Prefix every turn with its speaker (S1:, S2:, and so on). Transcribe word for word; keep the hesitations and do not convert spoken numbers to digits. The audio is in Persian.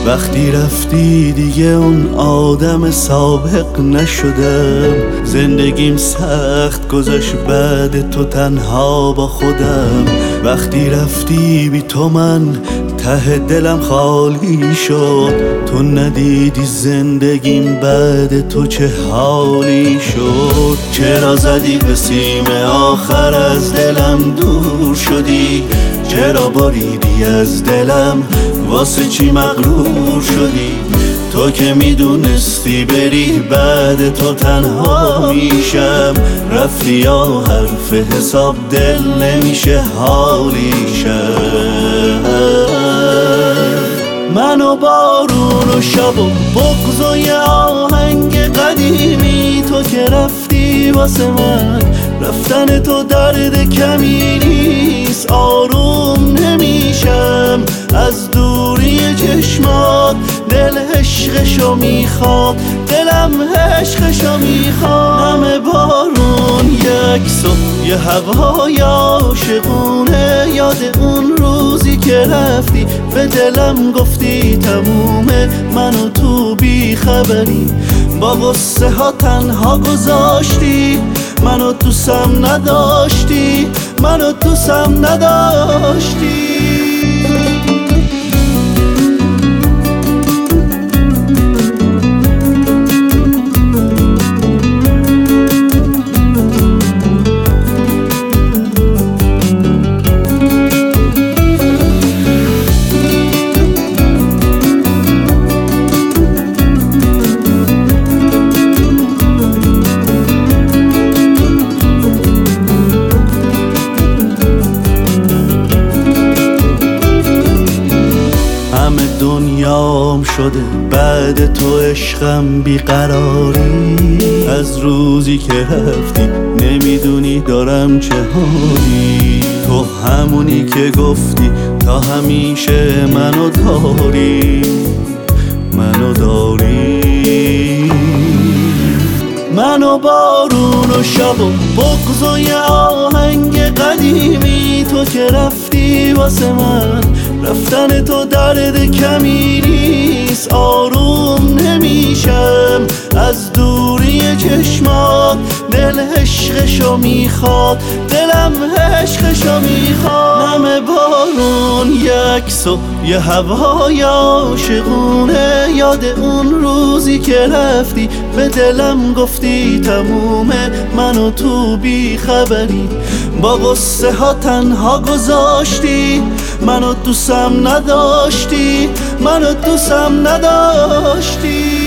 S1: وقتی رفتی دیگه اون آدم سابق نشدم. زندگیم سخت گذشت بعد تو تنها با خودم. وقتی رفتی بی تو من ته دلم خالی شد. تو ندیدی زندگیم بعد تو چه حالی شد. چرا زدی به سیم آخر از دلم دور شدی؟ چرا بریدی از دلم واسه چی مغرور شدی؟ تو که میدونستی بری بعد تو تنها میشم. رفتی یا حرف حساب دل نمیشه حالی شم. من و بارون و شب و بغض و یه آهنگ قدیمی. تو که رفتی واسه من رفتن تو درد کمی نیست. آروم نمیشم از دوری چشمات. دل عشقشو میخواد، دلم عشقشو میخواد. همه بارون یک صبح یه هوای عاشقونه. یاد اون روزی که رفتی به دلم گفتی تمومه. منو تو بی خبری با غصه ها تنها گذاشتی. منو دوستم نداشتی، منو دوستم نداشتی. دنیام شده بعد تو عشقم بیقراری. از روزی که رفتی نمیدونی دارم چه حالی. تو همونی که گفتی تا همیشه منو داری، منو داری. منو بارون و شب و بغض و یه آهنگ قدیمی. تو که رفتی واسه من رفتن تو درد کمی نیست. آروم نمیشم از دوری چشمات. دل عشقشو میخواد، دلم عشقشو میخواد. همه بارون یک صبح یه هوای عاشقونه. یاد اون روزی که رفتی به دلم گفتی تمومه. منو تو بی خبری با غصه ها تنها گذاشتی. منو دوستم نداشتی، منو دوستم نداشتی.